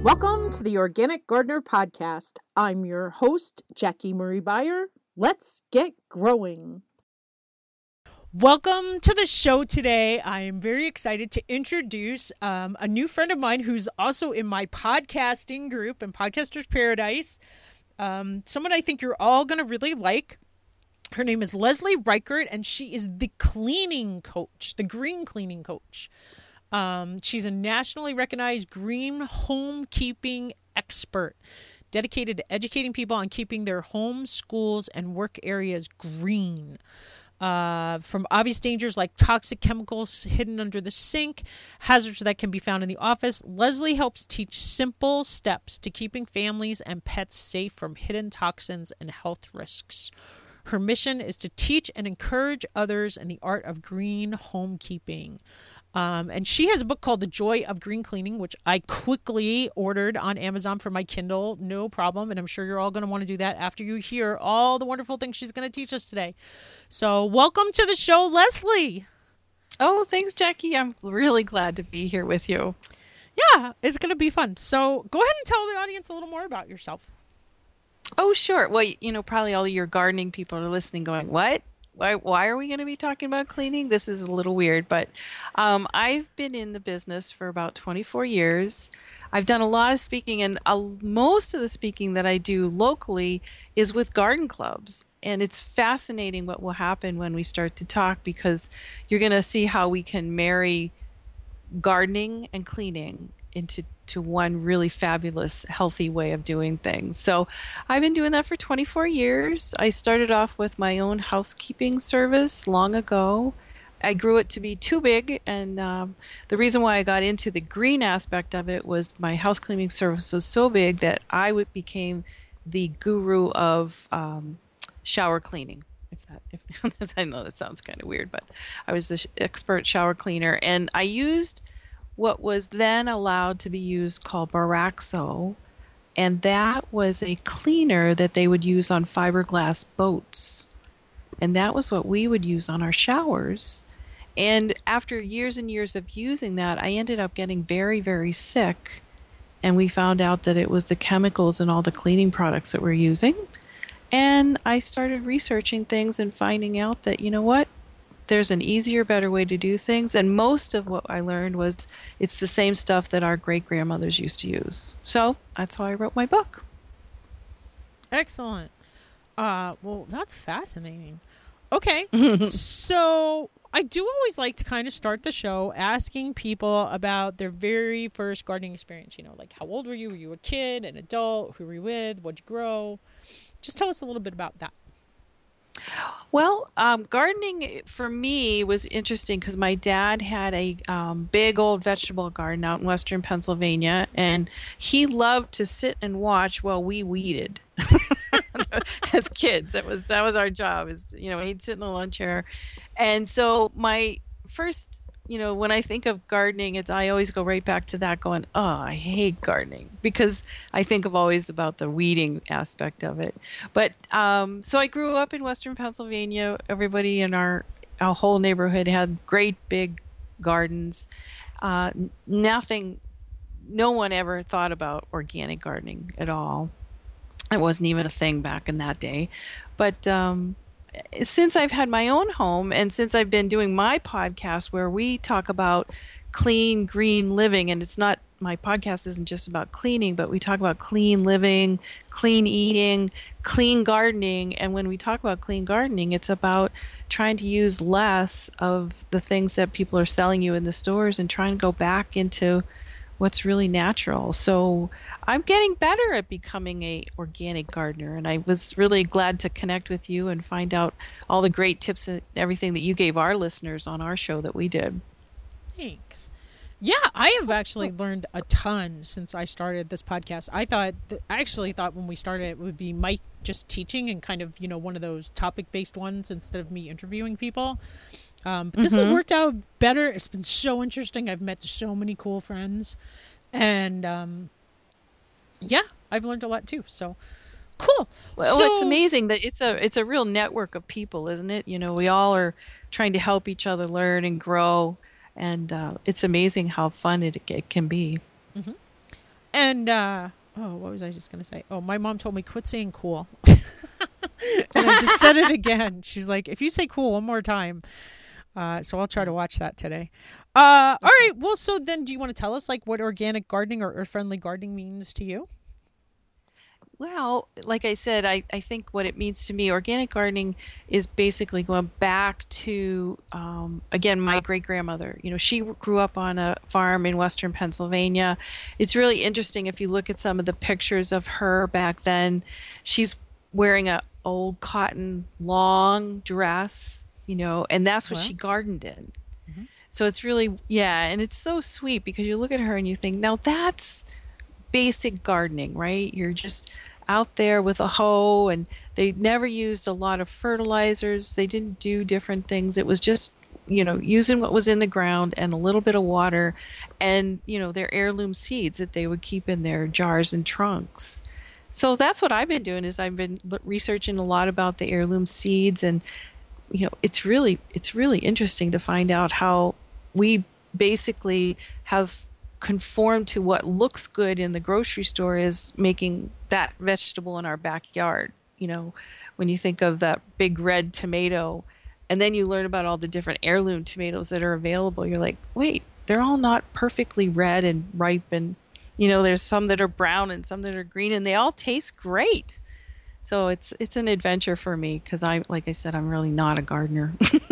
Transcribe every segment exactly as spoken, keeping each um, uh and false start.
Welcome to the Organic Gardener Podcast. I'm your host, Jackie Marie Beyer. Let's get growing. Welcome to the show today. I am very excited to introduce um, a new friend of mine who's also in my podcasting group in Podcasters Paradise. Um, someone I think you're all going to really like. Her name is Leslie Reichert, and she is the cleaning coach, the green cleaning coach. Um, she's a nationally recognized green homekeeping expert, dedicated to educating people on keeping their homes, schools, and work areas green. Uh, from obvious dangers like toxic chemicals hidden under the sink, hazards that can be found in the office, Leslie helps teach simple steps to keeping families and pets safe from hidden toxins and health risks. Her mission is to teach and encourage others in the art of green homekeeping. Um, and she has a book called The Joy of Green Cleaning, which I quickly ordered on Amazon for my Kindle. No problem. And I'm sure you're all going to want to do that after you hear all the wonderful things she's going to teach us today. So welcome to the show, Leslie. Oh, thanks, Jackie. I'm really glad to be here with you. Yeah, it's going to be fun. So go ahead and tell the audience a little more about yourself. Oh, sure. Well, you know, probably all of your gardening people are listening going, what? Why, why are we going to be talking about cleaning? This is a little weird, but um, I've been in the business for about twenty-four years. I've done a lot of speaking, and uh, most of the speaking that I do locally is with garden clubs. And it's fascinating what will happen when we start to talk, because you're going to see how we can marry gardening and cleaning into to one really fabulous, healthy way of doing things. So I've been doing that for twenty-four years. I started off with my own housekeeping service long ago. I grew it to be too big, and um, the reason why I got into the green aspect of it was my house cleaning service was so big that I would became the guru of um, shower cleaning. If that, if I know that sounds kind of weird, but I was the sh- expert shower cleaner, and I used what was then allowed to be used called Baraxo, and that was a cleaner that they would use on fiberglass boats. And that was what we would use on our showers. And after years and years of using that, I ended up getting very, very sick. And we found out that it was the chemicals in all the cleaning products that we're using. And I started researching things and finding out that, you know what? There's an easier, better way to do things. And most of what I learned was it's the same stuff that our great-grandmothers used to use. So that's how I wrote my book. Excellent. Uh, well, that's fascinating. Okay. So I do always like to kind of start the show asking people about their very first gardening experience. You know, like how old were you? Were you a kid, an adult? Who were you with? What'd you grow? Just tell us a little bit about that. Well, um, gardening for me was interesting because my dad had a um, big old vegetable garden out in western Pennsylvania, and he loved to sit and watch while we weeded. As kids, that was that was our job. Is you know he'd sit in the lawn chair, and so my first. You know, when I think of gardening, it's I always go right back to that going, oh, I hate gardening, because I think of always about the weeding aspect of it. But um, so I grew up in western Pennsylvania. Everybody in our, our whole neighborhood had great big gardens. Uh, nothing, no one ever thought about organic gardening at all. It wasn't even a thing back in that day. But um since I've had my own home, and since I've been doing my podcast where we talk about clean, green living, and it's not, my podcast isn't just about cleaning, but we talk about clean living, clean eating, clean gardening. And when we talk about clean gardening, it's about trying to use less of the things that people are selling you in the stores and trying to go back into what's really natural. So I'm getting better at becoming a organic gardener, and I was really glad to connect with you and find out all the great tips and everything that you gave our listeners on our show that we did. Thanks. Yeah, I have actually learned a ton since I started this podcast. I thought, th- I actually thought when we started it would be Mike just teaching and kind of, you know, one of those topic-based ones instead of me interviewing people. Um, but this mm-hmm. has worked out better. It's been so interesting. I've met so many cool friends. And, um, yeah, I've learned a lot too. So, cool. Well, so, it's amazing that it's a it's a real network of people, isn't it? You know, we all are trying to help each other learn and grow. And uh, it's amazing how fun it, it can be. Mm-hmm. And, uh, oh, what was I just going to say? Oh, my mom told me quit saying cool. And I just said it again. She's like, if you say cool one more time. Uh, so I'll try to watch that today. Uh, all right. Well, so then do you want to tell us like what organic gardening or earth-friendly gardening means to you? Well, like I said, I, I think what it means to me, organic gardening is basically going back to, um, again, my great-grandmother. You know, she grew up on a farm in western Pennsylvania. It's really interesting if you look at some of the pictures of her back then. She's wearing a old cotton long dress, you know, and that's what Wow. she gardened in. Mm-hmm. So it's really, yeah, and it's so sweet because you look at her and you think, now that's basic gardening, right? You're just out there with a hoe, and they never used a lot of fertilizers. They didn't do different things. It was just, you know, using what was in the ground and a little bit of water and, you know, their heirloom seeds that they would keep in their jars and trunks. So that's what I've been doing is I've been researching a lot about the heirloom seeds, and, you know, it's really, it's really interesting to find out how we basically have conform to what looks good in the grocery store is making that vegetable in our backyard. You know, when you think of that big red tomato, and then you learn about all the different heirloom tomatoes that are available, you're like, wait, they're all not perfectly red and ripe, and you know, there's some that are brown and some that are green, and they all taste great. So it's it's an adventure for me because I, like I said, I'm really not a gardener.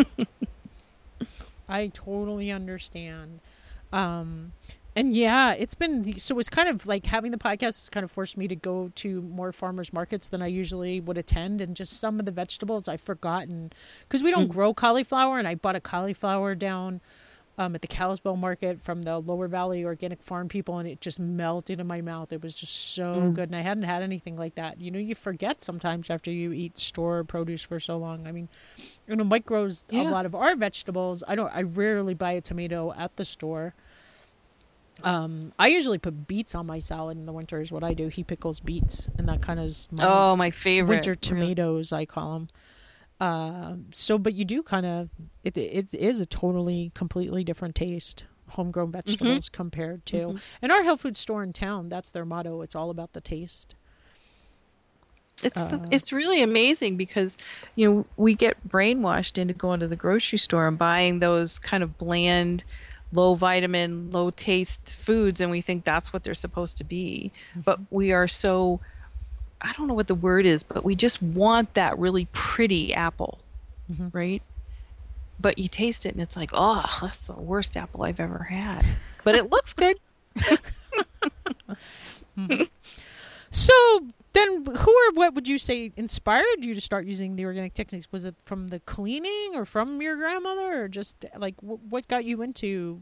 I totally understand. Um, And yeah, it's been, so it's kind of like having the podcast has kind of forced me to go to more farmers markets than I usually would attend. And just some of the vegetables I've forgotten because we don't mm. grow cauliflower. And I bought a cauliflower down um, at the Kalispell market from the Lower Valley Organic Farm people. And it just melted in my mouth. It was just so mm. good. And I hadn't had anything like that. You know, you forget sometimes after you eat store produce for so long. I mean, you know, Mike grows yeah. a lot of our vegetables. I don't, I rarely buy a tomato at the store. Um, I usually put beets on my salad in the winter is what I do. He pickles beets, and that kind of is my oh my favorite winter tomatoes. Really? I call them. Uh, so, but you do kind of it. It is a totally, completely different taste. Homegrown vegetables mm-hmm. compared to, mm-hmm. and our health food store in town. That's their motto. It's all about the taste. It's uh, the, it's really amazing because you know we get brainwashed into going to the grocery store and buying those kind of bland, low vitamin, low taste foods, and we think that's what they're supposed to be. Mm-hmm. But we are so, I don't know what the word is, but we just want that really pretty apple, mm-hmm. right? But you taste it and it's like, oh, that's the worst apple I've ever had. But it looks good. mm-hmm. So then who or what would you say inspired you to start using the organic techniques? Was it from the cleaning or from your grandmother, or just like w- what got you into?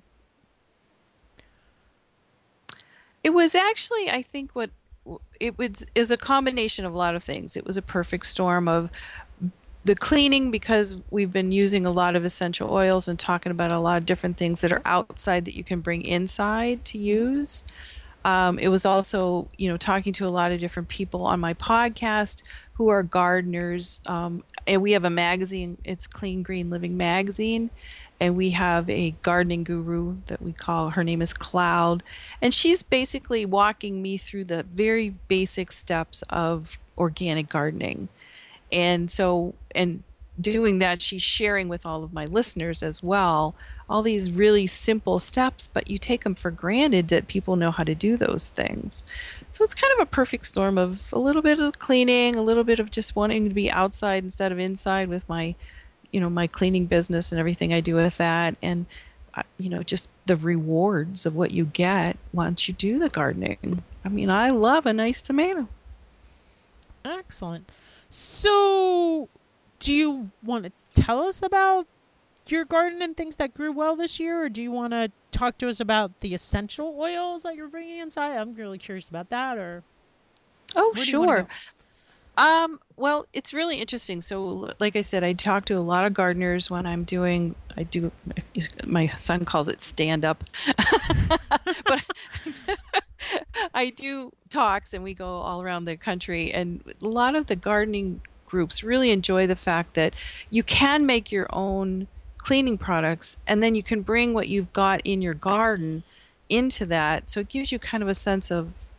It was actually, I think what it was is a combination of a lot of things. It was a perfect storm of the cleaning because we've been using a lot of essential oils and talking about a lot of different things that are outside that you can bring inside to use. Um, it was also, you know, talking to a lot of different people on my podcast who are gardeners. Um, and we have a magazine. It's Clean Green Living Magazine. And we have a gardening guru that we call, her name is Cloud. And she's basically walking me through the very basic steps of organic gardening. And so, and doing that, she's sharing with all of my listeners as well all these really simple steps, but you take them for granted that people know how to do those things. So it's kind of a perfect storm of a little bit of cleaning, a little bit of just wanting to be outside instead of inside with my, you know, my cleaning business and everything I do with that, and uh, you know, just the rewards of what you get once you do the gardening. I mean, I love a nice tomato. Excellent. So do you want to tell us about your garden and things that grew well this year, or do you want to talk to us about the essential oils that you're bringing inside? I'm really curious about that. Or oh, sure. Um, well, it's really interesting. So, like I said, I talk to a lot of gardeners when I'm doing. I do. My son calls it stand up, but I do talks, and we go all around the country, and a lot of the gardening groups really enjoy the fact that you can make your own cleaning products, and then you can bring what you've got in your garden into that. So it gives you kind of a sense of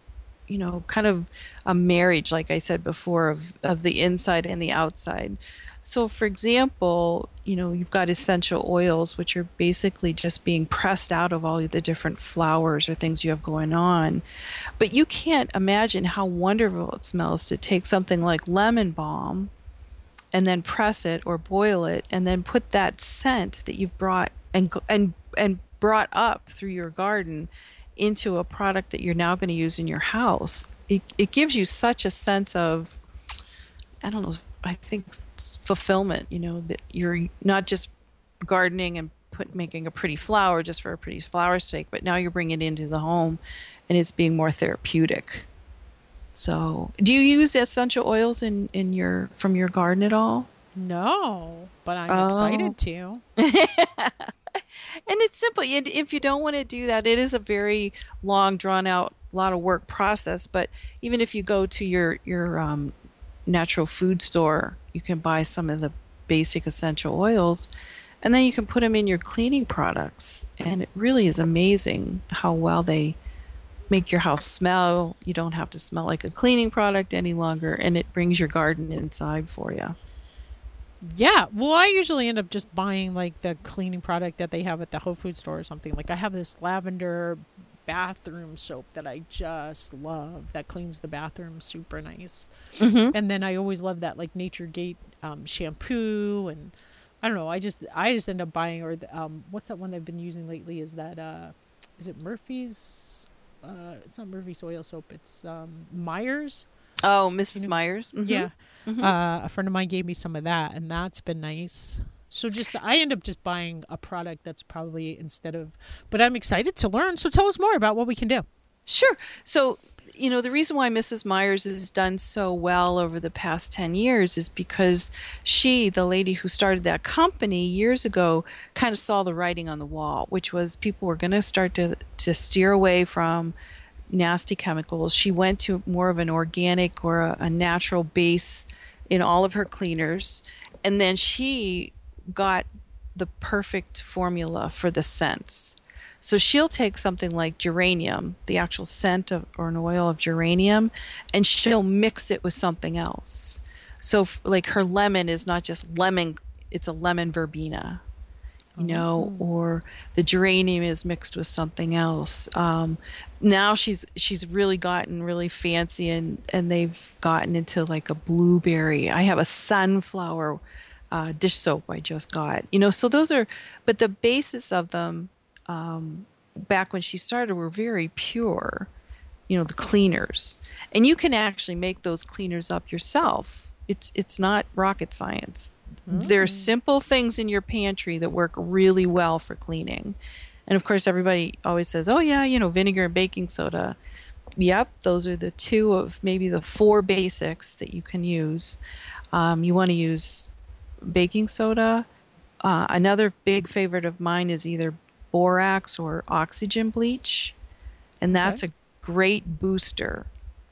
you know, kind of a marriage, like I said before, of, of the inside and the outside. So, for example, you know, you've got essential oils, which are basically just being pressed out of all the different flowers or things you have going on. But you can't imagine how wonderful it smells to take something like lemon balm and then press it or boil it and then put that scent that you've brought and and and brought up through your garden into a product that you're now going to use in your house. It it gives you such a sense of, I don't know, I think fulfillment, you know, that you're not just gardening and put making a pretty flower just for a pretty flower's sake, but now you're bringing it into the home and it's being more therapeutic. So, do you use essential oils in, in your from your garden at all? No, but I'm Oh. excited to. And it's simple. And if you don't want to do that, it is a very long, drawn out, lot of work process. But even if you go to your your um, natural food store, you can buy some of the basic essential oils, and then you can put them in your cleaning products. And it really is amazing how well they make your house smell. You don't have to smell like a cleaning product any longer, and it brings your garden inside for you. Yeah, well, I usually end up just buying like the cleaning product that they have at the Whole Food store or something. Like I have this lavender bathroom soap that I just love that cleans the bathroom super nice. Mm-hmm. And then I always love that like Nature Gate um, shampoo, and I don't know. I just I just end up buying, or the, um, what's that one I've been using lately? Is that uh, is it Murphy's? Uh, it's not Murphy's oil soap. It's um, Myers. Oh, Missus You know- Myers. Mhm. Yeah. Mhm. Uh, a friend of mine gave me some of that, and that's been nice. So just I end up just buying a product that's probably instead of, but I'm excited to learn. So tell us more about what we can do. Sure. So, you know, the reason why Missus Myers has done so well over the past ten years is because she, the lady who started that company years ago, kind of saw the writing on the wall, which was people were going to start to to steer away from nasty chemicals. She went to more of an organic or a, a natural base in all of her cleaners. And then she got the perfect formula for the scents. So she'll take something like geranium, the actual scent of, or an oil of geranium, and she'll mix it with something else. So f- like her lemon is not just lemon, it's a lemon verbena, you know, or the geranium is mixed with something else. Um, now she's she's really gotten really fancy, and, and they've gotten into like a blueberry. I have a sunflower uh, dish soap I just got. You know, so those are, but the basis of them um, back when she started were very pure, you know, the cleaners. And you can actually make those cleaners up yourself. It's it's not rocket science. There are simple things in your pantry that work really well for cleaning. And of course, everybody always says, oh, yeah, you know, vinegar and baking soda. Yep, those are the two of maybe the four basics that you can use. Um, you want to use baking soda. Uh, another big favorite of mine is either borax or oxygen bleach. And that's Okay. a great booster.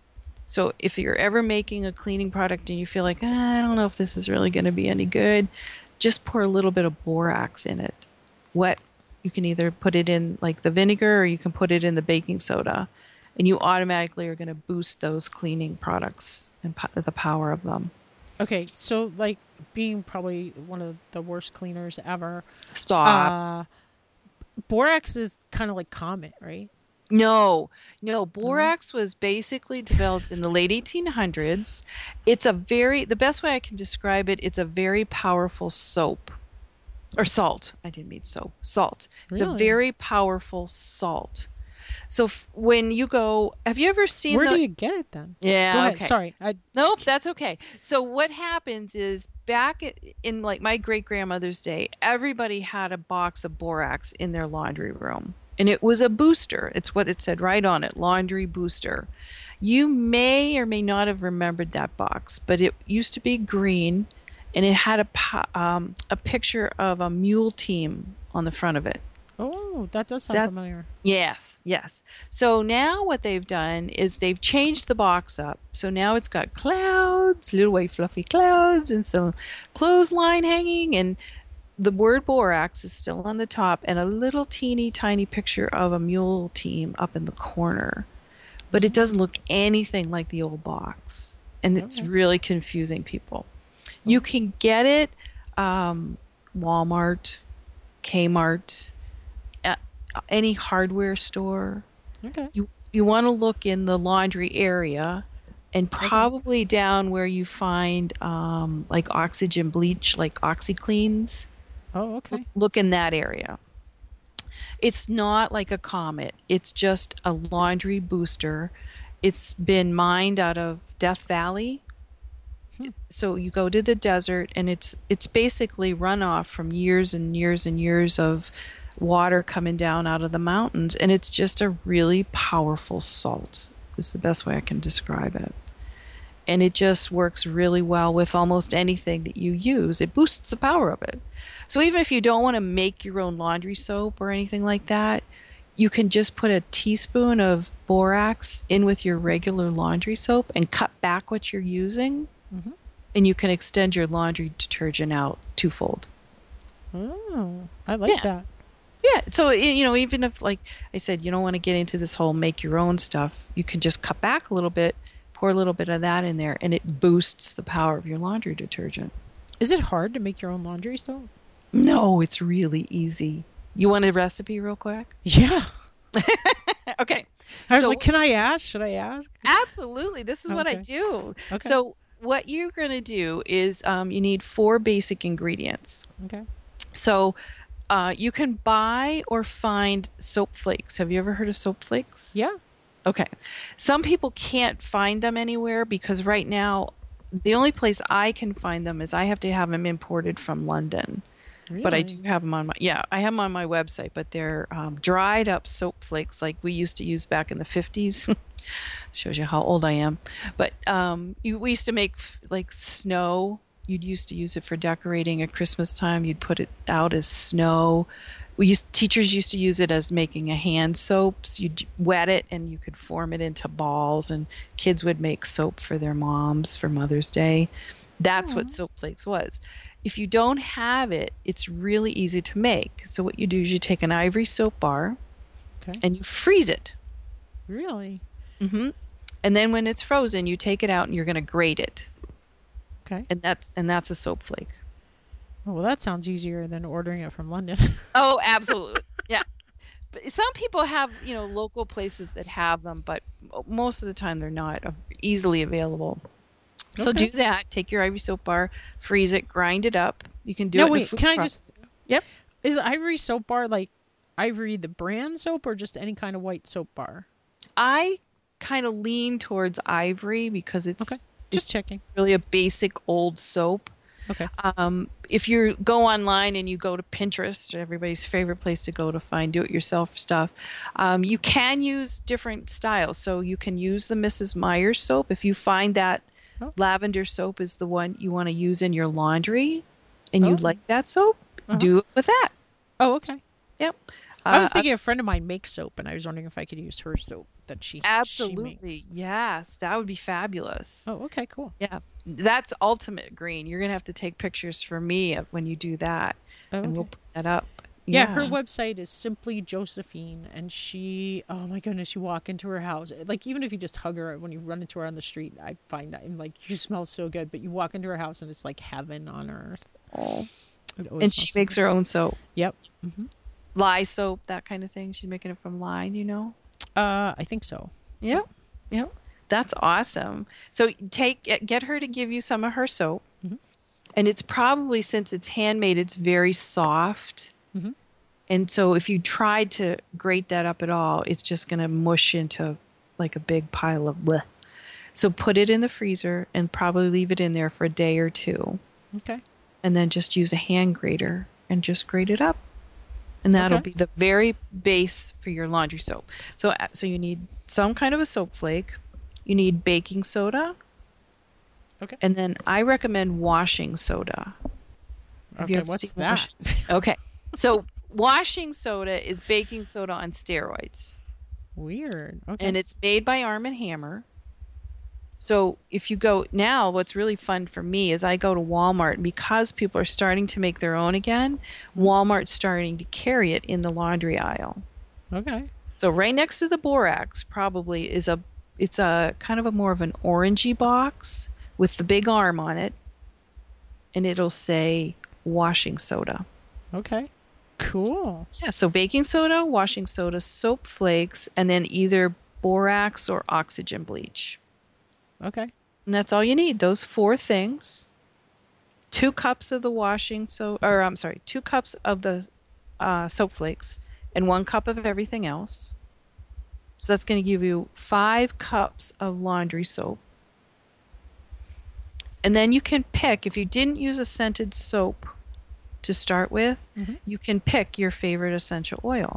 So if you're ever making a cleaning product and you feel like, ah, I don't know if this is really going to be any good, just pour a little bit of borax in it. Wet. You can either put it in like the vinegar or you can put it in the baking soda. And you automatically are going to boost those cleaning products and po- the power of them. Okay, so like being probably one of the worst cleaners ever, Stop. uh, borax is kind of like Comet, right? No, no. Borax was basically developed in the late eighteen hundreds. It's a very, the best way I can describe it, it's a very powerful soap. Or salt. I didn't mean soap. Salt. It's a Really? very powerful salt. So f- when you go, have you ever seen Where the... do you get it then? Yeah, Go ahead. okay. Sorry. I, Nope, that's okay. So what happens is back i- in like my great grandmother's day, everybody had a box of borax in their laundry room. And it was a booster. It's what it said right on it, laundry booster. You may or may not have remembered that box, but it used to be green and it had a po- um, a picture of a mule team on the front of it. oh, that does sound that- familiar. Yes, yes. So now what they've done is they've changed the box up. So now it's got clouds, little white fluffy clouds, and some clothesline hanging, and the word borax is still on the top, and a little teeny tiny picture of a mule team up in the corner. but it doesn't look anything like the old box, and it's Okay. really confusing people. You can get it um, Walmart, Kmart, uh, any hardware store. Okay. You you want to look in the laundry area, and probably down where you find um, like oxygen bleach, like OxyCleans. Oh, okay. Look in that area. It's not like a Comet. It's just a laundry booster. It's been mined out of Death Valley. Hmm. So you go to the desert, and it's it's basically runoff from years and years and years of water coming down out of the mountains, and it's just a really powerful salt. Is the best way I can describe it. And it just works really well with almost anything that you use. It boosts the power of it. So even if you don't want to make your own laundry soap or anything like that, you can just put a teaspoon of borax in with your regular laundry soap and cut back what you're using, Mhm. and you can extend your laundry detergent out twofold. Oh, I like Yeah. that. Yeah, so y- you know, even if, like I said, you don't want to get into this whole make your own stuff, you can just cut back a little bit, pour a little bit of that in there, and it boosts the power of your laundry detergent. Is it hard to make your own laundry soap? No, it's really easy. You want a recipe real quick? Yeah. Okay. I was So- like, can I ask? Should I ask? Absolutely. This is what I Okay. do. Okay. So what you're going to do is um, you need four basic ingredients. Okay. So uh, you can buy or find soap flakes. Have you ever heard of soap flakes? Yeah. Okay. Some people can't find them anywhere because right now the only place I can find them is I have to have them imported from London. But I Really? do have them on my, yeah, I have them on my website, but they're um, dried up soap flakes like we used to use back in the fifties. Shows you how old I am. But um, you, we used to make f- like snow. You'd used to use it for decorating at Christmas time. You'd put it out as snow. We used, teachers used to use it as making a hand soaps. You'd wet it and you could form it into balls, and kids would make soap for their moms for Mother's Day. That's what soap flakes was. If you don't have it, it's really easy to make. So what you do is you take an ivory soap bar Okay. and you freeze it. Really? hmm And then when it's frozen, you take it out and you're going to grate it. Okay. And that's and that's a soap flake. Oh, well, that sounds easier than ordering it from London. Oh, absolutely. Yeah. But some people have, you know, local places that have them, but most of the time they're not uh, easily available. So Okay. do that. Take your ivory soap bar, freeze it, grind it up. You can do no, it. in a wait. food Can I pro- just? Yep. Is Ivory soap bar like Ivory the brand soap or just any kind of white soap bar? I kind of lean towards ivory because it's Okay. Just checking. really a basic old soap. Okay. Um, if you go online and you go to Pinterest, everybody's favorite place to go to find do-it-yourself stuff, um, you can use different styles. So you can use the Missus Myers soap. If you find that Oh. lavender soap is the one you want to use in your laundry and you Oh. like that soap, Uh-huh. do it with that. Oh, okay. Yep. I was Uh, thinking a friend of mine makes soap, and I was wondering if I could use her soap that she She Absolutely. makes. Yes. That would be fabulous. Oh, okay, cool. Yeah. That's ultimate green. You're going to have to take pictures for me of when you do that. Oh, And we'll okay. put that up. Yeah, her website is Simply Josephine, and she, oh my goodness, you walk into her house, like even if you just hug her when you run into her on the street, I find that, and like you smell so good, but you walk into her house and it's like heaven on earth. Oh. It always And she smells so makes good. her own soap. Yep. hmm Lye soap, that kind of thing. She's making it from lye, you know? Uh, I think so. Yep. Yep. That's awesome. So take get her to give you some of her soap. Mhm. And it's probably, since it's handmade, it's very soft. Mhm. And so if you tried to grate that up at all, it's just going to mush into like a big pile of bleh. So put it in the freezer and probably leave it in there for a day or two. Okay. And then just use a hand grater and just grate it up. And that'll Okay. be the very base for your laundry soap. So uh, so you need some kind of a soap flake. You need baking soda. Okay. And then I recommend washing soda. Have you Okay, ever what's seen that? wash- Okay. So washing soda is baking soda on steroids. Weird. Okay. And it's made by Arm and Hammer. So if you go now, what's really fun for me is I go to Walmart, and because people are starting to make their own again, Walmart's starting to carry it in the laundry aisle. okay. So right next to the borax probably is a it's a kind of a more of an orangey box with the big arm on it, and it'll say washing soda. Okay. Cool. Yeah, so baking soda, washing soda, soap flakes, and then either borax or oxygen bleach. Okay. And that's all you need, those four things. Two cups of the washing soda, or I'm sorry, two cups of the uh, soap flakes, and one cup of everything else. So that's going to give you five cups of laundry soap. And then you can pick, if you didn't use a scented soap to start with, mm-hmm. you can pick your favorite essential oil.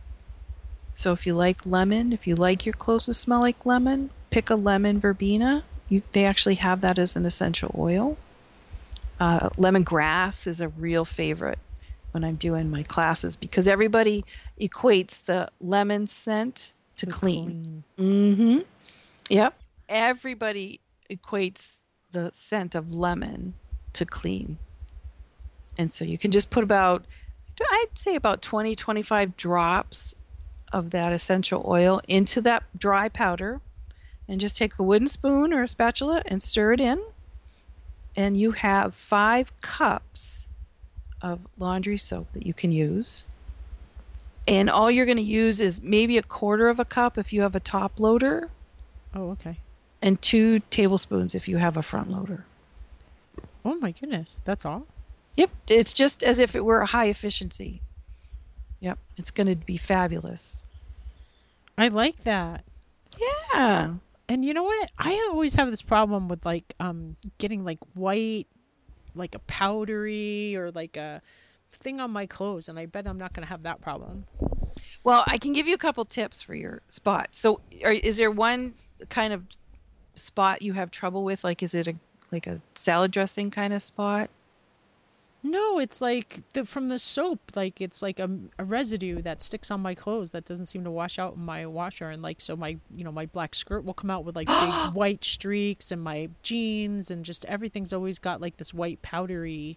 So if you like lemon, if you like your clothes to smell like lemon, pick a lemon verbena. You, they actually have that as an essential oil. Uh, lemongrass is a real favorite when I'm doing my classes because everybody equates the lemon scent to the clean. clean. Mm-hmm. Yep. Everybody equates the scent of lemon to clean. And so you can just put about, I'd say about twenty, twenty-five drops of that essential oil into that dry powder and just take a wooden spoon or a spatula and stir it in. And you have five cups of laundry soap that you can use. And all you're going to use is maybe a quarter of a cup if you have a top loader. Oh, okay. And two tablespoons if you have a front loader. Oh my goodness, that's all? Yep, it's just as if it were a high efficiency. Yep, it's going to be fabulous. I like that. Yeah. And you know what? I always have this problem with like um getting like white, like a powdery or like a thing on my clothes, and I bet I'm not going to have that problem. Well, I can give you a couple tips for your spot. So, are, is there one kind of spot you have trouble with? Like, is it a like a salad dressing kind of spot? No, it's like the, from the soap. Like it's like a, a residue that sticks on my clothes that doesn't seem to wash out in my washer, and like so my you know my black skirt will come out with like big white streaks, and my jeans and just everything's always got like this white powdery,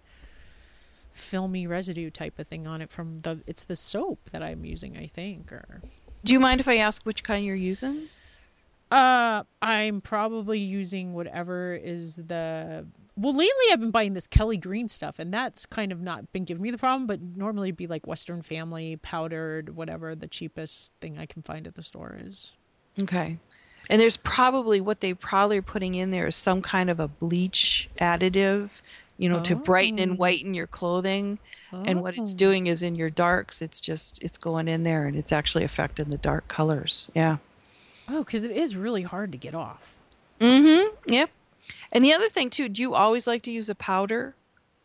filmy residue type of thing on it from the. It's the soap that I'm using, I think. Or do you mind if I ask which kind you're using? Uh, I'm probably using whatever is the. Well, lately I've been buying this Kelly Green stuff, and that's kind of not been giving me the problem, but normally it'd be like Western Family, powdered, whatever the cheapest thing I can find at the store is. Okay. And there's probably, what they probably are putting in there is some kind of a bleach additive, you know, oh. to brighten and whiten your clothing. Oh. And what it's doing is in your darks, it's just, it's going in there and it's actually affecting the dark colors. Yeah. Oh, because it is really hard to get off. Mm-hmm. Yep. And the other thing, too, do you always like to use a powder?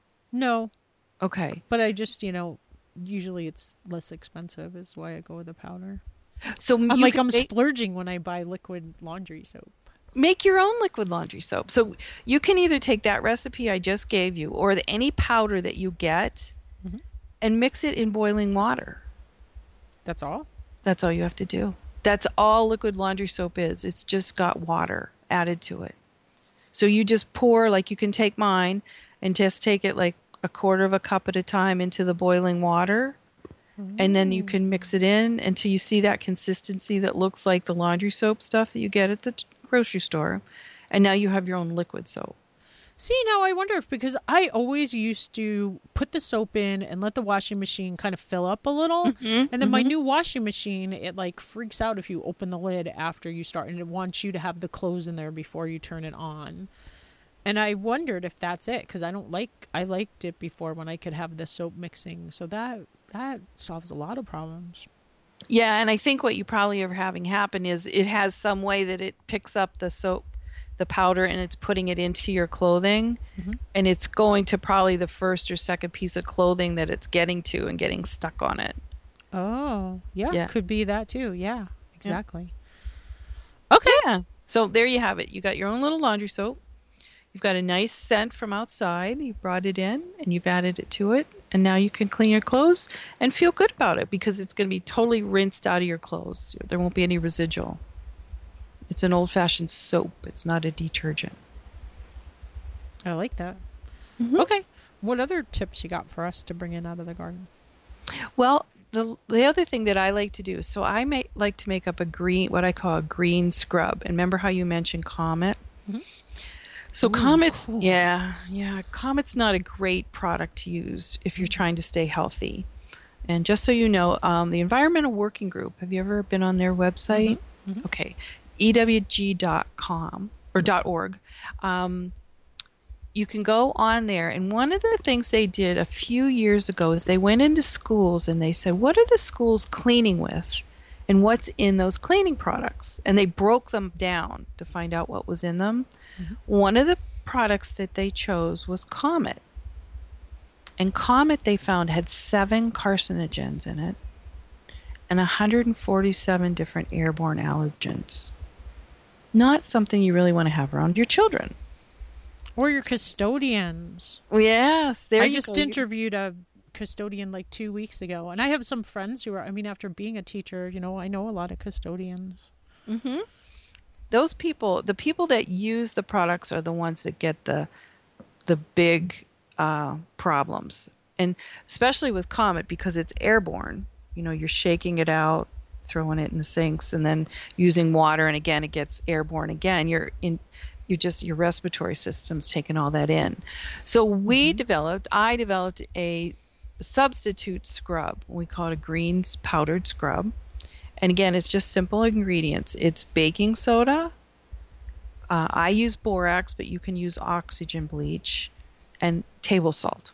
No. Okay. But I just, you know, usually it's less expensive is why I go with a powder. So I'm like, I'm make, splurging when I buy liquid laundry soap. Make your own liquid laundry soap. So you can either take that recipe I just gave you or the, any powder that you get mm-hmm. and mix it in boiling water. That's all? That's all you have to do. That's all liquid laundry soap is. It's just got water added to it. So you just pour, like you can take mine and just take it like a quarter of a cup at a time into the boiling water. Mm. And then you can mix it in until you see that consistency that looks like the laundry soap stuff that you get at the grocery store. And now you have your own liquid soap. See, now I wonder if, because I always used to put the soap in and let the washing machine kind of fill up a little. Mm-hmm, and then mm-hmm. my new washing machine, it like freaks out if you open the lid after you start, and it wants you to have the clothes in there before you turn it on. And I wondered if that's it, because I don't like, I liked it before when I could have the soap mixing. So that, that solves a lot of problems. Yeah, and I think what you probably are having happen is it has some way that it picks up the soap, the powder, and it's putting it into your clothing, mm-hmm. and it's going to probably the first or second piece of clothing that it's getting to and getting stuck on it. Oh, yeah, yeah. Could be that too. Yeah, exactly. Yeah. Okay. Yeah. So there you have it. You got your own little laundry soap. You've got a nice scent from outside. You brought it in and you've added it to it. And now you can clean your clothes and feel good about it because it's going to be totally rinsed out of your clothes. There won't be any residual. It's an old-fashioned soap. It's not a detergent. I like that. Mm-hmm. Okay. What other tips you got for us to bring in out of the garden? Well, the the other thing that I like to do, so I make like to make up a green, what I call a green scrub. And remember how you mentioned Comet? Mm-hmm. So Ooh, Comet's, cool. yeah, yeah, Comet's not a great product to use if you're trying to stay healthy. And just so you know, um, the Environmental Working Group, have you ever been on their website? Mm-hmm. Mm-hmm. Okay, E W G dot com or .org. Um, you can go on there, and one of the things they did a few years ago is they went into schools and they said, what are the schools cleaning with? And what's in those cleaning products? And they broke them down to find out what was in them. Mm-hmm. One of the products that they chose was Comet. And Comet, they found, had seven carcinogens in it and one hundred forty-seven different airborne allergens. Not something you really want to have around your children. Or your custodians. Yes, there I you just go. interviewed a custodian like two weeks ago, and I have some friends who are, I mean, after being a teacher, you know, I know a lot of custodians. Mm-hmm. Those people, the people that use the products are the ones that get the the big uh, problems. And especially with Comet, because it's airborne, you know, you're shaking it out, throwing it in the sinks, and then using water, and again, it gets airborne again. You're in, you just, your respiratory system's taking all that in. So we mm-hmm. developed, I developed a substitute scrub. We call it a green powdered scrub. And again, it's just simple ingredients. It's baking soda. Uh, I use borax, but you can use oxygen bleach, and table salt.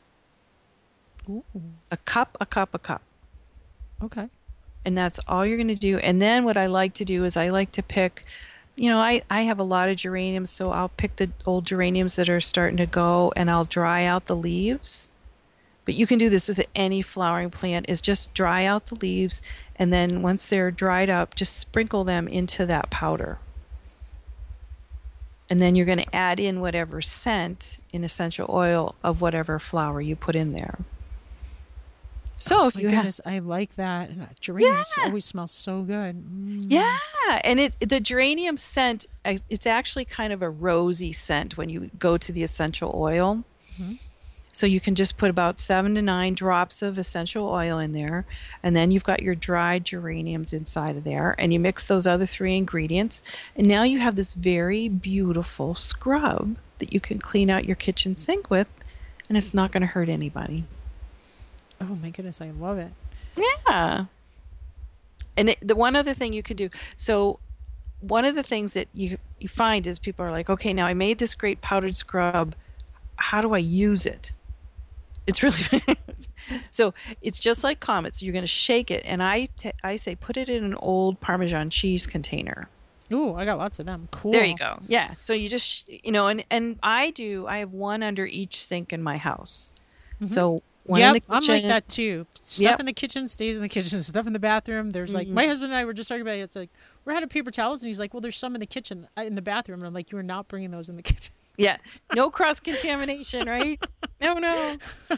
Ooh. A cup, a cup, a cup. Okay. And that's all you're going to do. And then what I like to do is I like to pick, you know, I, I have a lot of geraniums, so I'll pick the old geraniums that are starting to go, and I'll dry out the leaves. But you can do this with any flowering plant, is just dry out the leaves, and then once they're dried up, just sprinkle them into that powder. And then you're going to add in whatever scent in essential oil of whatever flower you put in there. So oh, if my you goodness, have, I like that. And geraniums yeah. always smell so good. Mm. Yeah, and it the geranium scent, it's actually kind of a rosy scent when you go to the essential oil. Mm-hmm. So you can just put about seven to nine drops of essential oil in there, and then you've got your dried geraniums inside of there, and you mix those other three ingredients, and now you have this very beautiful scrub that you can clean out your kitchen sink with, and it's not going to hurt anybody. Oh my goodness, I love it. Yeah. And it, the one other thing you could do, so one of the things that you you find is people are like, okay, now I made this great powdered scrub. How do I use it? It's really so it's just like Comet. So you're going to shake it, and I t- I say put it in an old Parmesan cheese container. Ooh, I got lots of them. Cool. There you go. Yeah. So you just, you know, and and I do. I have one under each sink in my house. Mm-hmm. So one yep, in the kitchen. I'm like that too. Stuff yep. in the kitchen stays in the kitchen. Stuff in the bathroom. There's mm-hmm. like my husband and I were just talking about it. It's like we're out of paper towels, and he's like, "Well, there's some in the kitchen, in the bathroom." And I'm like, "You are not bringing those in the kitchen." Yeah, no cross-contamination, right? No, no.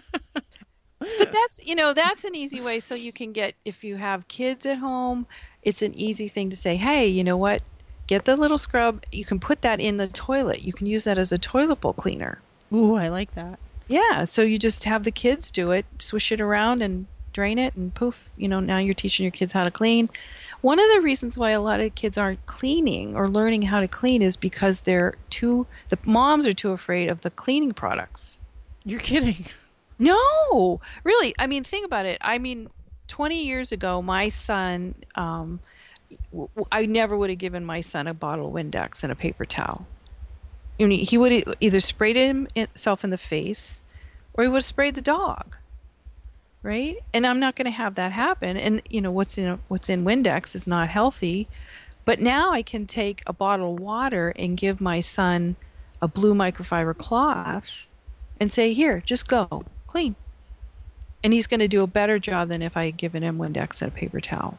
But that's, you know, that's an easy way. So you can get, if you have kids at home, it's an easy thing to say, hey, you know what? Get the little scrub. You can put that in the toilet. You can use that as a toilet bowl cleaner. Ooh, I like that. Yeah, so you just have the kids do it, swish it around and drain it, and poof, you know, now you're teaching your kids how to clean. One of the reasons why a lot of kids aren't cleaning or learning how to clean is because they're too, the moms are too afraid of the cleaning products. You're kidding. No, really. I mean, think about it. I mean, twenty years ago, my son, um, I never would have given my son a bottle of Windex and a paper towel. I mean, he would either sprayed himself in the face or he would have sprayed the dog. Right? And I'm not going to have that happen. And, you know, what's in what's in Windex is not healthy. But now I can take a bottle of water and give my son a blue microfiber cloth and say, here, just go, clean. And he's going to do a better job than if I had given him Windex and a paper towel.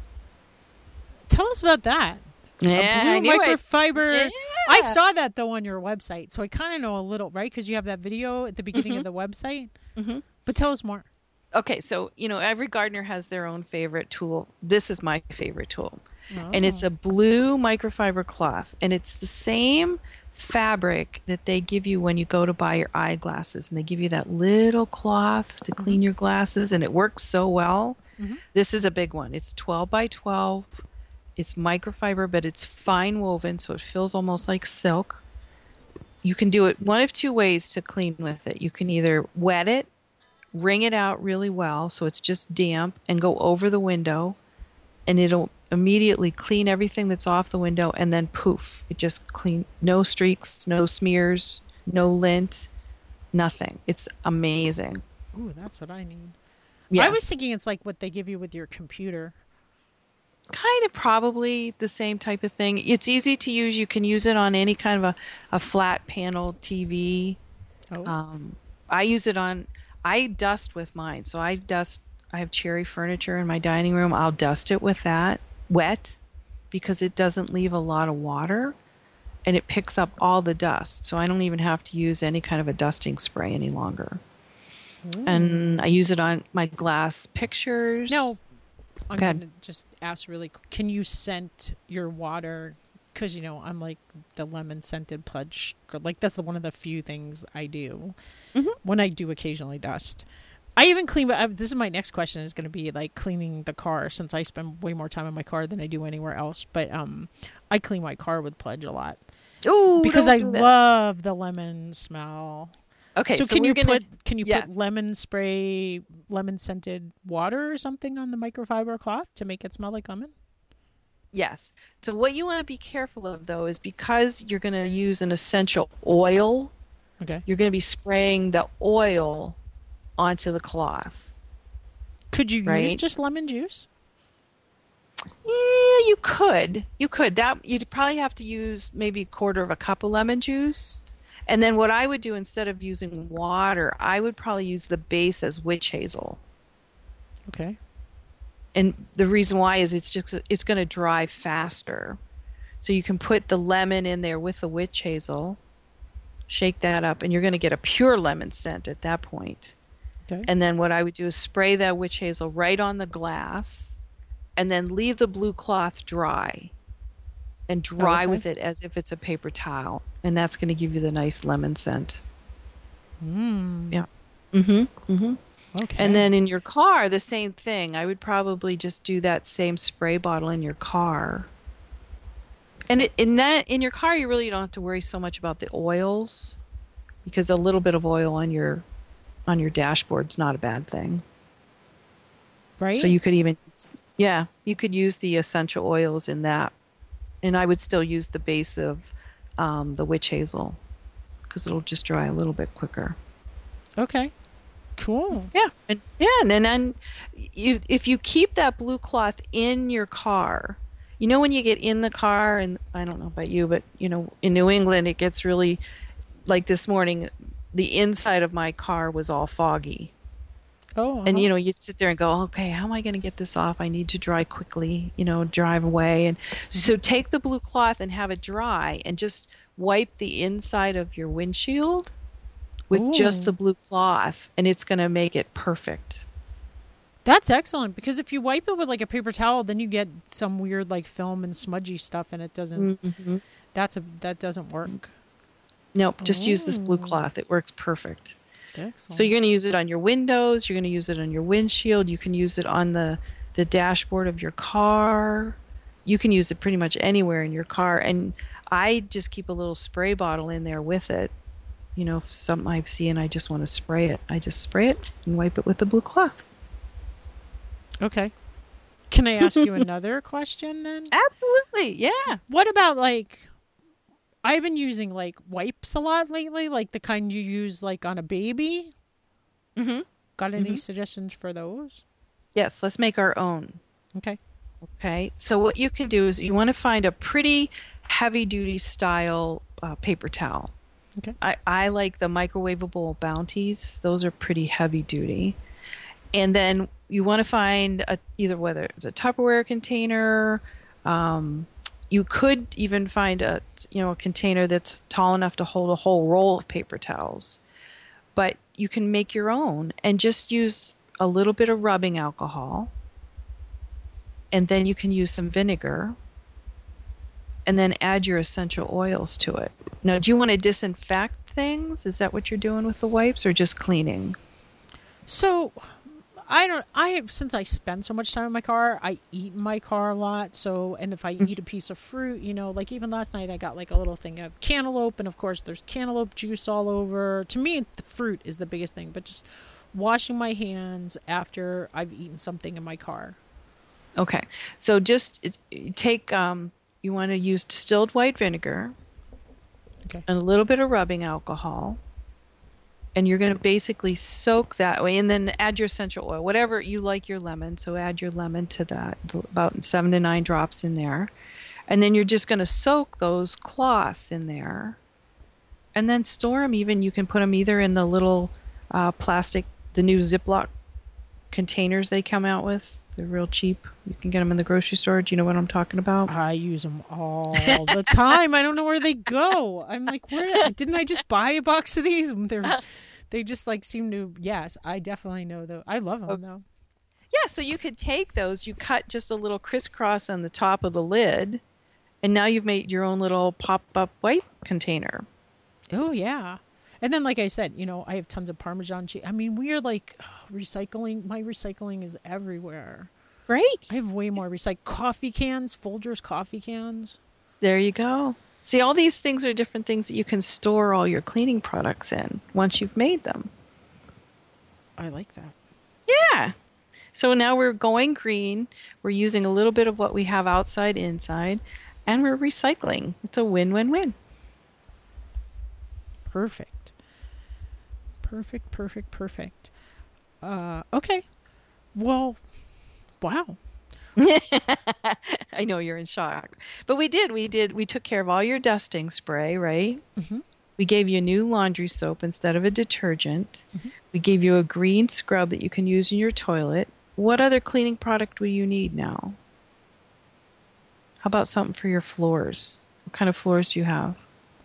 Tell us about that. Yeah, a blue microfiber. Yeah. I saw that, though, on your website. So I kind of know a little, right? Because you have that video at the beginning mm-hmm. of the website. Mm-hmm. But tell us more. Okay, so, you know, every gardener has their own favorite tool. This is my favorite tool. Oh. And it's a blue microfiber cloth. And it's the same fabric that they give you when you go to buy your eyeglasses. And they give you that little cloth to clean your glasses. And it works so well. Mm-hmm. This is a big one. It's twelve by twelve. It's microfiber, but it's fine woven, so it feels almost like silk. You can do it one of two ways to clean with it. You can either wet it, wring it out really well so it's just damp, and go over the window, and it'll immediately clean everything that's off the window, and then poof, it just clean. No streaks, no smears, no lint, nothing. It's amazing. Ooh, that's what I need. Yes. I was thinking it's like what they give you with your computer. Kind of probably the same type of thing. It's easy to use. You can use it on any kind of a, a flat panel T V. Oh. Um, I use it on, I dust with mine. So I dust, I have cherry furniture in my dining room. I'll dust it with that wet because it doesn't leave a lot of water and it picks up all the dust. So I don't even have to use any kind of a dusting spray any longer. Ooh. And I use it on my glass pictures. No. I'm Go going ahead. to just ask really quick. Can you scent your water? Because, you know, I'm like the lemon scented pledge. girl. Like, that's one of the few things I do Mhm. when I do occasionally dust. I even clean. I, this is my next question is going to be like cleaning the car since I spend way more time in my car than I do anywhere else. But um, I clean my car with Pledge a lot Ooh, because don't I do that. love the lemon smell. Okay, so, so can we're you gonna, put can you yes. put lemon spray, lemon scented water or something on the microfiber cloth to make it smell like lemon? Yes. So what you want to be careful of though is because you're going to use an essential oil, Okay. you're going to be spraying the oil onto the cloth. Could you use Right. just lemon juice? Yeah, you could. You could. That you'd probably have to use maybe a quarter of a cup of lemon juice. And then what I would do instead of using water, I would probably use the base as witch hazel. Okay. And the reason why is it's just it's going to dry faster. So you can put the lemon in there with the witch hazel, shake that up, and you're going to get a pure lemon scent at that point. Okay. And then what I would do is spray that witch hazel right on the glass and then leave the blue cloth dry and dry Okay. with it as if it's a paper towel. And that's going to give you the nice lemon scent. Mm. Yeah. Mm-hmm. Mm-hmm. Okay. And then in your car, the same thing. I would probably just do that same spray bottle in your car. And it, in that in your car, you really don't have to worry so much about the oils because a little bit of oil on your on your dashboard's not a bad thing. right. So you could even, yeah, you could use the essential oils in that. And I would still use the base of um, the witch hazel because it'll just dry a little bit quicker. Okay. Cool. Yeah, and yeah, and then and you, if you keep that blue cloth in your car, you know when you get in the car, and I don't know about you, but you know in New England it gets really, like this morning, the inside of my car was all foggy, Oh. and uh-huh. you know you sit there and go, okay, how am I going to get this off? I need to dry quickly, you know, drive away, and so take the blue cloth and have it dry, and just wipe the inside of your windshield with just Ooh. the blue cloth, and it's going to make it perfect. That's excellent because if you wipe it with like a paper towel, then you get some weird like film and smudgy stuff, and it doesn't. Mm-hmm. That's a that doesn't work. Nope, just use this blue Oh. cloth. It works perfect. Excellent. So you're going to use it on your windows. You're going to use it on your windshield. You can use it on the, the dashboard of your car. You can use it pretty much anywhere in your car. And I just keep a little spray bottle in there with it. You know, if something I see and I just want to spray it, I just spray it and wipe it with the blue cloth. Okay. Can I ask you another question then? Absolutely, yeah. What about like I've been using like wipes a lot lately, like the kind you use like on a baby. Mm-hmm. Got any Mhm. suggestions for those? Yes, let's make our own. Okay. Okay, so what you can do is you want to find a pretty heavy-duty style uh, paper towel. Okay. I, I like the microwavable Bounties. Those are pretty heavy-duty. And then you want to find a, either whether it's a Tupperware container. Um, you could even find a you know a container that's tall enough to hold a whole roll of paper towels. But you can make your own and just use a little bit of rubbing alcohol. And then you can use some vinegar and then add your essential oils to it. Now, do you want to disinfect things? Is that what you're doing with the wipes or just cleaning? So I don't. I since I spend so much time in my car, I eat in my car a lot. So, and if I eat a piece of fruit, you know, like even last night, I got like a little thing of cantaloupe, and of course, there's cantaloupe juice all over. To me, the fruit is the biggest thing, but just washing my hands after I've eaten something in my car. Okay, so just take. Um, you want to use distilled white vinegar, okay, and a little bit of rubbing alcohol. And you're going to basically soak that way, and then add your essential oil, whatever you like your lemon. So add your lemon to that, about seven to nine drops in there. And then you're just going to soak those cloths in there, and then store them. Even you can put them either in the little uh, plastic, the new Ziploc containers they come out with. They're real cheap. You can get them in the grocery store. Do you know what I'm talking about? I use them all the time. I don't know where they go. I'm like, where didn't I just buy a box of these? They're, they just like seem to. Yes, I definitely know though. I love them okay. though. Yeah, so you could take those. You cut just a little crisscross on the top of the lid, and now you've made your own little pop-up white container. Oh yeah. And then, like I said, you know, I have tons of Parmesan cheese. I mean, we are like oh, recycling. My recycling is everywhere. Great. I have way more recycled coffee cans, Folgers coffee cans. There you go. See, all these things are different things that you can store all your cleaning products in once you've made them. I like that. Yeah. So now we're going green. We're using a little bit of what we have outside, inside, and we're recycling. It's a win-win-win. Perfect. Perfect, perfect, perfect. Uh, okay. Well, wow. I know you're in shock. But we did. We did. We took care of all your dusting spray, right? Mm-hmm. We gave you a new laundry soap instead of a detergent. Mm-hmm. We gave you a green scrub that you can use in your toilet. What other cleaning product do you need now? How about something for your floors? What kind of floors do you have?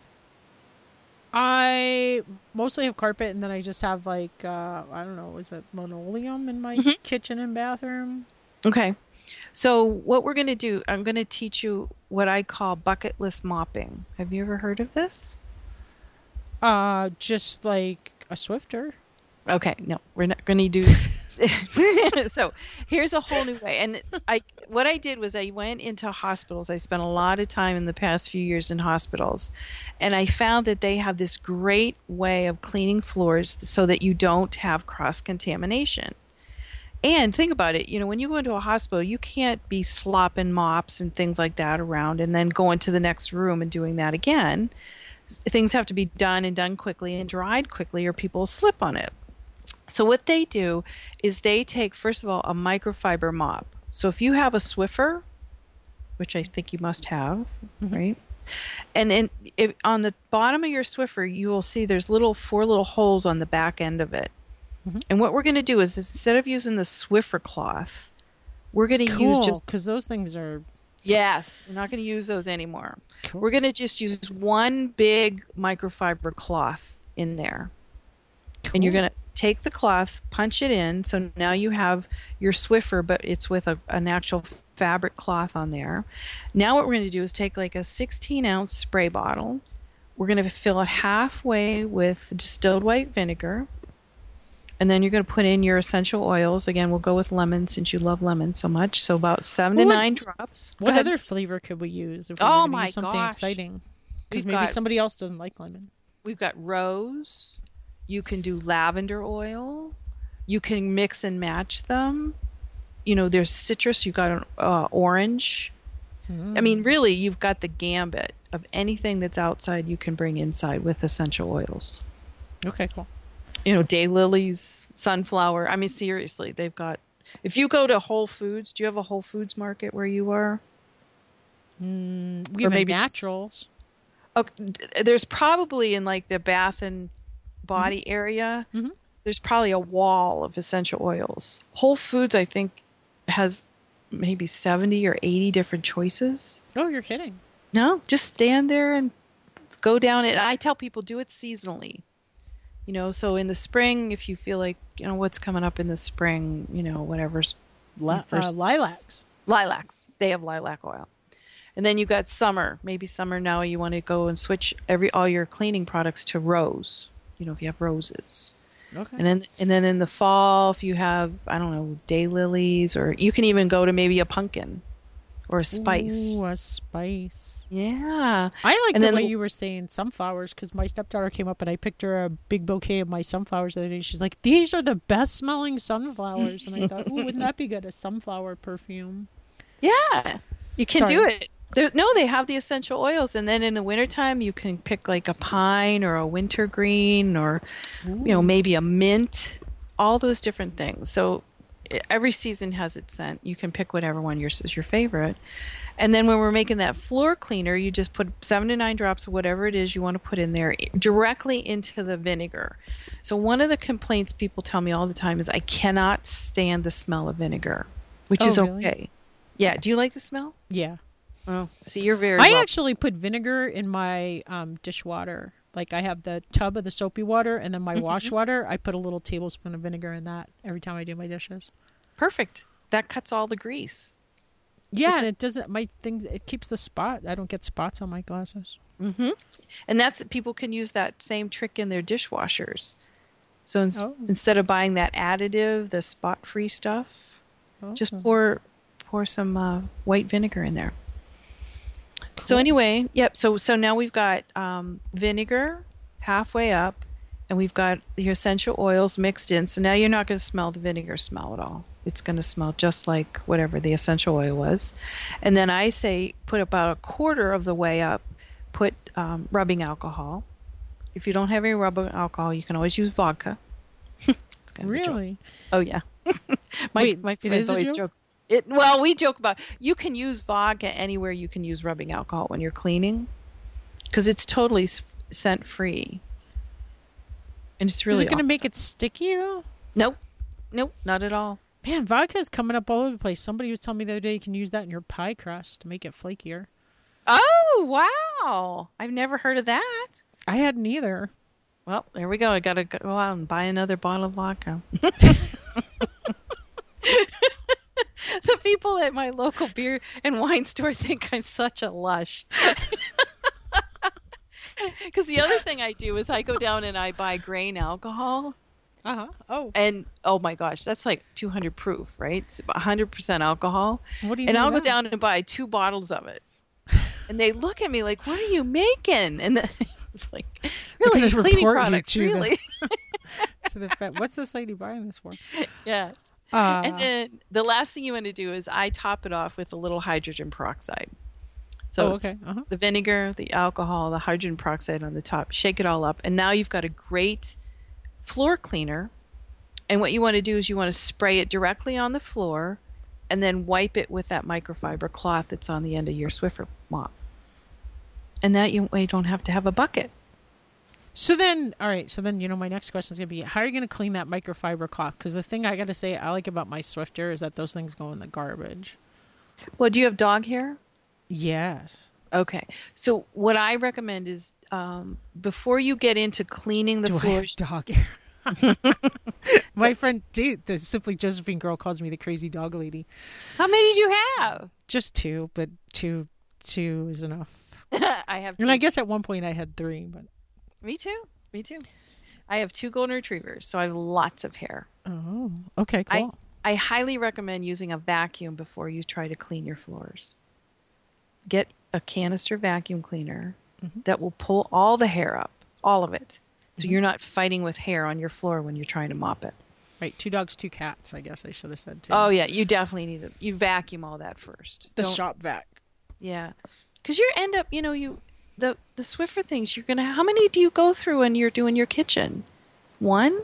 I mostly have carpet, and then I just have like, uh, I don't know, is it linoleum in my mm-hmm. kitchen and bathroom? Okay. So what we're going to do, I'm going to teach you what I call bucketless mopping. Have you ever heard of this? Uh, just like a Swifter. Okay, no, we're not going to do. So here's a whole new way. And I, what I did was I went into hospitals. I spent a lot of time in the past few years in hospitals, and I found that they have this great way of cleaning floors so that you don't have cross-contamination. And think about it, you know, when you go into a hospital, you can't be slopping mops and things like that around and then going to the next room and doing that again. Things have to be done and done quickly and dried quickly, or people will slip on it. So what they do is they take, first of all, a microfiber mop. So if you have a Swiffer, which I think you must have, mm-hmm. right? And then if, on the bottom of your Swiffer, you will see there's little four little holes on the back end of it. Mm-hmm. And what we're going to do is instead of using the Swiffer cloth, we're going to cool, use just... because those things are... Yes, we're not going to use those anymore. Cool. We're going to just use one big microfiber cloth in there. Cool. And you're going to take the cloth, punch it in, so now you have your Swiffer, but it's with a, an actual fabric cloth on there. Now what we're going to do is take like a sixteen ounce spray bottle. We're going to fill it halfway with distilled white vinegar. And then you're going to put in your essential oils. Again, we'll go with lemon since you love lemon so much. So about seven what, to nine drops. What other flavor could we use if we oh were my use something gosh. exciting? Because maybe got, somebody else doesn't like lemon. We've got rose. You can do lavender oil. You can mix and match them. You know, there's citrus. You've got an uh, orange. Mm. I mean, really, you've got the gambit of anything that's outside you can bring inside with essential oils. Okay, cool. You know, daylilies, sunflower. I mean, seriously, they've got... If you go to Whole Foods, do you have a Whole Foods market where you are? Mm, we or have maybe naturals. Just, okay, there's probably in like the bath and body mm-hmm. area, mm-hmm. there's probably a wall of essential oils. Whole Foods, I think, has maybe seventy or eighty different choices. Oh, you're kidding. No, just stand there and go down it. I tell people, do it seasonally. You know, so in the spring, if you feel like, you know, what's coming up in the spring, you know, whatever's... La- uh, lilacs. Lilacs. They have lilac oil. And then you got summer. Maybe summer now you want to go and switch every all your cleaning products to rose. You know, if you have roses. Okay. And then and then in the fall, if you have, I don't know, daylilies, or you can even go to maybe a pumpkin or a spice. Ooh, a spice. Yeah. I like And the then way l- you were saying sunflowers because my stepdaughter came up and I picked her a big bouquet of my sunflowers the other day. She's like, "These are the best smelling sunflowers," and I thought, "Ooh, wouldn't that be good? A sunflower perfume." Yeah, you can Sorry. do it. There, no, they have the essential oils, and then in the wintertime, you can pick like a pine or a wintergreen, or you know, maybe a mint. All those different things. So e- every season has its scent. You can pick whatever one yours is your favorite. And then when we're making that floor cleaner, you just put seven to nine drops of whatever it is you want to put in there i- directly into the vinegar. So one of the complaints people tell me all the time is I cannot stand the smell of vinegar, which Oh, is really? okay. Yeah. Do you like the smell? Yeah. Oh, see, you're very. I well- actually put vinegar in my um, dishwater. Like I have the tub of the soapy water and then my wash water. I put a little tablespoon of vinegar in that every time I do my dishes. Perfect. That cuts all the grease. Yeah, and it doesn't. My thing it keeps the spot. I don't get spots on my glasses. Mm-hmm. And that's people can use that same trick in their dishwashers. So ins- Oh. instead of buying that additive, the spot-free stuff, Oh. just pour pour some uh, white vinegar in there. So Cool. anyway, yep. So so now we've got um, vinegar halfway up, and we've got your essential oils mixed in. So now you're not going to smell the vinegar smell at all. It's going to smell just like whatever the essential oil was. And then I say put about a quarter of the way up, put um, rubbing alcohol. If you don't have any rubbing alcohol, you can always use vodka. It's kind of a joke. Really? Oh yeah. my Wait, my it friends is a always joke? joke. It well, we joke about you can use vodka anywhere you can use rubbing alcohol when you're cleaning, because it's totally scent free, and it's really. Is it going to awesome. make it sticky though? Nope, nope, not at all. Man, vodka is coming up all over the place. Somebody was telling me the other day you can use that in your pie crust to make it flakier. Oh wow! I've never heard of that. I hadn't either. Well, there we go. I gotta go out and buy another bottle of vodka. The people at my local beer and wine store think I'm such a lush. Because the other thing I do is I go down and I buy grain alcohol. Uh huh. Oh, And oh my gosh, that's like two hundred proof, right? It's one hundred percent alcohol. what do you? And do I'll with go that? down and buy two bottles of it. And they look at me like, what are you making? And then it's like, really, gonna cleaning report you products, to the- really? To the fa- What's this lady buying this for? Yes. Uh, And then the last thing you want to do is I top it off with a little hydrogen peroxide. So oh, it's okay. Uh huh. the vinegar, the alcohol, the hydrogen peroxide on the top. Shake it all up. And now you've got a great floor cleaner. And what you want to do is you want to spray it directly on the floor and then wipe it with that microfiber cloth that's on the end of your Swiffer mop. And that you, way you don't have to have a bucket. So then, all right. So then, you know, my next question is going to be, how are you going to clean that microfiber cloth? Because the thing I got to say I like about my Swifter is that those things go in the garbage. Well, do you have dog hair? Yes. Okay. So what I recommend is um, before you get into cleaning the Do I have floors. dog hair? My friend, dude, the Simply Josephine girl calls me the crazy dog lady. How many do you have? Just two, but two, two is enough. I have two. And I guess at one point I had three, but Me too. Me too. I have two golden retrievers, so I have lots of hair. oh, okay, cool. I highly recommend using a vacuum before you try to clean your floors. Get a canister vacuum cleaner Mhm. that will pull all the hair up, all of it. So Mhm. you're not fighting with hair on your floor when you're trying to mop it. Right, two dogs, two cats. I guess I should have said two. Oh yeah, you definitely need to you vacuum all that first. the Don't- shop vac. Yeah. Cuz you end up, you know, you the the Swiffer things you're going to how many do you go through when you're doing your kitchen? One?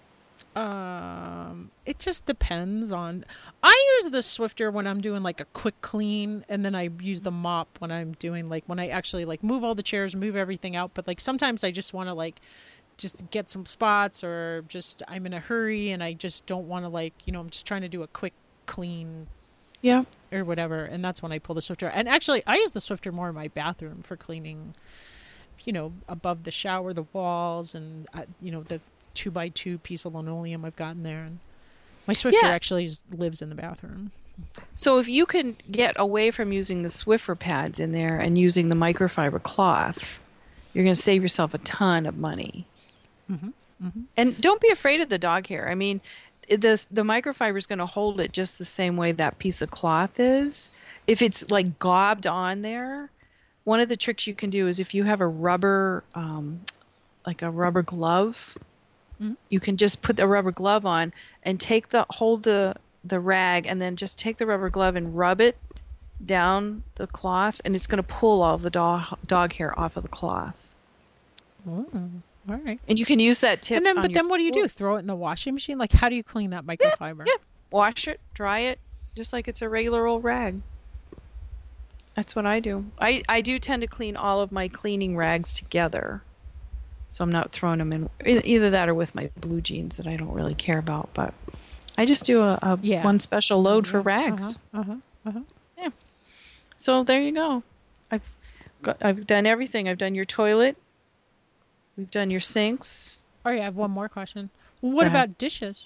Um, it just depends on. I use the Swifter when I'm doing like a quick clean, and then I use the mop when I'm doing like when I actually like move all the chairs, move everything out. But like sometimes I just want to like just get some spots, or just I'm in a hurry and I just don't want to like you know I'm just trying to do a quick clean Yeah. or whatever, and that's when I pull the Swifter. And actually, I use the Swifter more in my bathroom for cleaning, you know, above the shower, the walls, and uh, you know the two by two piece of linoleum I've got in there. And my Swifter Yeah. actually is, lives in the bathroom. So if you can get away from using the Swiffer pads in there and using the microfiber cloth, you're going to save yourself a ton of money. Mm-hmm. Mm-hmm. And don't be afraid of the dog hair. I mean, it- the the microfiber is going to hold it just the same way that piece of cloth is. If it's like gobbed on there, one of the tricks you can do is if you have a rubber, um, like a rubber glove, Mm-hmm. you can just put the rubber glove on and take the hold the the rag and then just take the rubber glove and rub it down the cloth, and it's going to pull all of the dog dog hair off of the cloth. Oh, all right. And you can use that tip. And then, on but your then, what do you floor. do? Throw it in the washing machine? Like, how do you clean that microfiber? Yeah, wash it, dry it, just like it's a regular old rag. That's what I do. I, I do tend to clean all of my cleaning rags together. So I'm not throwing them in e- either that or with my blue jeans that I don't really care about. But I just do a, a Yeah. one special load for Yeah. rags. Uh-huh. Uh-huh. Uh-huh. Yeah. So there you go. I've got, I've done everything. I've done your toilet. We've done your sinks. Oh, yeah, I have one more question. Well, what Go ahead. about dishes?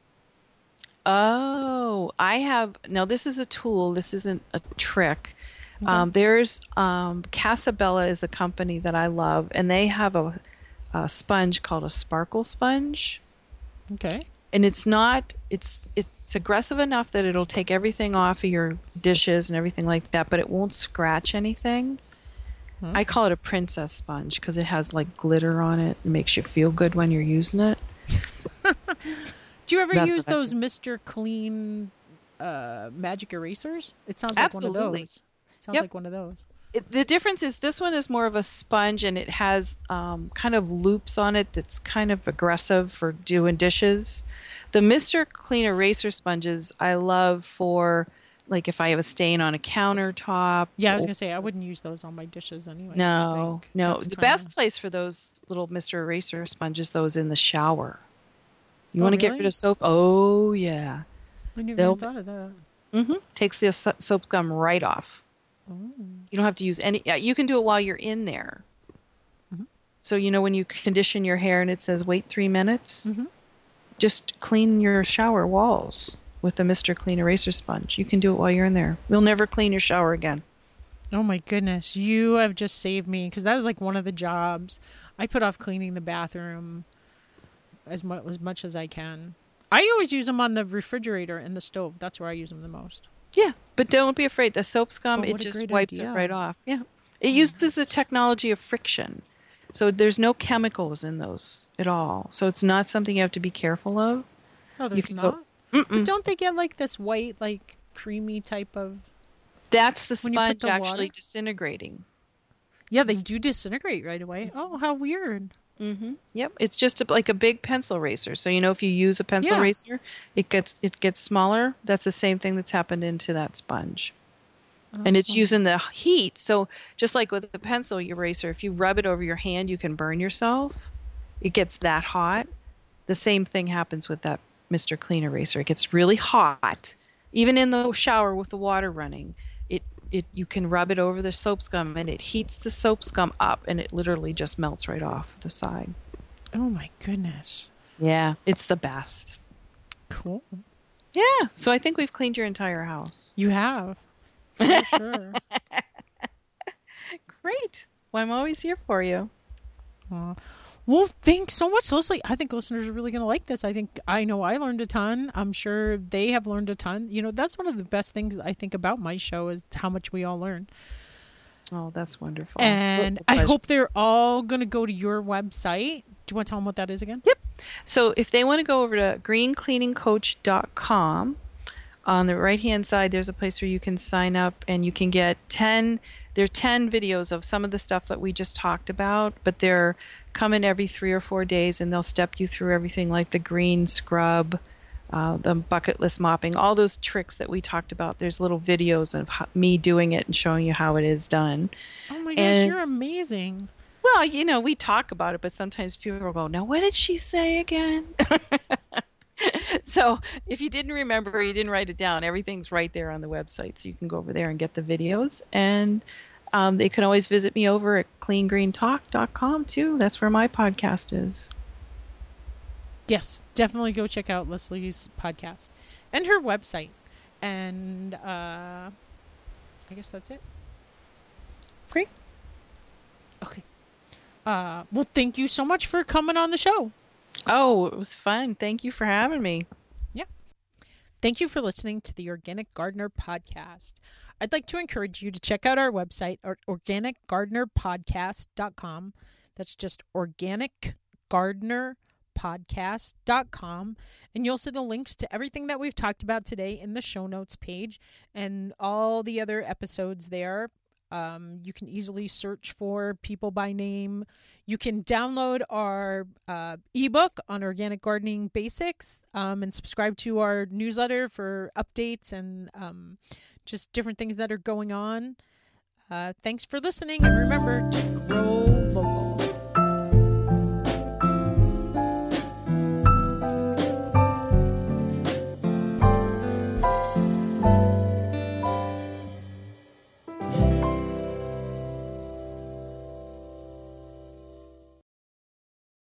Oh, I have. Now, this is a tool. This isn't a trick. Um, there's um, Casabella is a company that I love, and they have a, a sponge called a sparkle sponge. Okay. And it's not. It's it's aggressive enough that it'll take everything off of your dishes and everything like that, but it won't scratch anything. Hmm. I call it a princess sponge because it has like glitter on it. It makes you feel good when you're using it. Do you ever That's use what I those Mister Clean uh, magic erasers? It sounds like one Absolutely. of those. Sounds Yep. like one of those. It, the difference is this one is more of a sponge and it has um, kind of loops on it that's kind of aggressive for doing dishes. The Mister Clean eraser sponges I love for like if I have a stain on a countertop. Yeah, I was or- gonna say I wouldn't use those on my dishes anyway. I No, think. no. That's The kinda- best place for those little Mister Eraser sponges though is in the shower. You Oh, want to get really? rid of soap? Oh yeah. I never they'll- even thought of that. Mm-hmm. Takes the so- soap scum right off. Oh. You don't have to use any. Yeah, you can do it while you're in there. Mhm. So you know when you condition your hair and it says wait three minutes, Mhm. just clean your shower walls with the Mister Clean Eraser sponge. You can do it while you're in there. You'll never clean your shower again. Oh my goodness, you have just saved me because that is like one of the jobs. I put off cleaning the bathroom as much as much as I can. I always use them on the refrigerator and the stove. That's where I use them the most. Yeah, but don't be afraid. The soap scum, But it what a just great wipes idea. it right off. Yeah. It uses the technology of friction. So there's no chemicals in those at all. So it's not something you have to be careful of. Oh, there's can go- not. But don't they get like this white, like creamy type of? That's the When you put sponge the actually water? disintegrating. Yeah, they do disintegrate right away. Oh, how weird! Mm-hmm. Yep, it's just a, like a big pencil eraser. So you know, if you use a pencil Yeah. eraser, it gets it gets smaller. That's the same thing that's happened into that sponge, and it's Oh. using the heat. So just like with the pencil eraser, if you rub it over your hand, you can burn yourself. It gets that hot. The same thing happens with that Mister Clean eraser. It gets really hot, even in the shower with the water running. It it you can rub it over the soap scum, and it heats the soap scum up, and it literally just melts right off the side. Oh my goodness! Yeah, it's the best. Cool. Yeah, so I think we've cleaned your entire house. You have, for sure. Great. Well, I'm always here for you. Aw. Well, thanks so much, Leslie. I think listeners are really going to like this. I think I know I learned a ton. I'm sure they have learned a ton. You know, that's one of the best things I think about my show is how much we all learn. Oh, that's wonderful. And It's a I pleasure. hope they're all going to go to your website. Do you want to tell them what that is again? Yep. So if they want to go over to green cleaning coach dot com, on the right-hand side, there's a place where you can sign up and you can get ten, there are ten videos of some of the stuff that we just talked about, but they're coming every three or four days and they'll step you through everything like the green scrub, uh, the bucket list mopping, all those tricks that we talked about. There's little videos of how, me doing it and showing you how it is done. Oh my gosh, And- you're amazing. Well, you know, we talk about it, but sometimes people will go, now, what did she say again? So if you didn't remember or you didn't write it down, everything's right there on the website. So you can go over there and get the videos. And um, they can always visit me over at clean green talk dot com, too. That's where my podcast is. Yes, definitely go check out Leslie's podcast and her website. And uh, I guess that's it. Great. Okay. Uh, well, thank you so much for coming on the show. Oh, it was fun. Thank you for having me. Yeah. Thank you for listening to the Organic Gardener Podcast. I'd like to encourage you to check out our website at organic gardener podcast dot com. That's just organic gardener podcast dot com, and you'll see the links to everything that we've talked about today in the show notes page and all the other episodes there. Um, you can easily search for People by Name. You can download our uh, ebook on organic gardening basics um, and subscribe to our newsletter for updates and um, just different things that are going on. Uh, thanks for listening, and remember to grow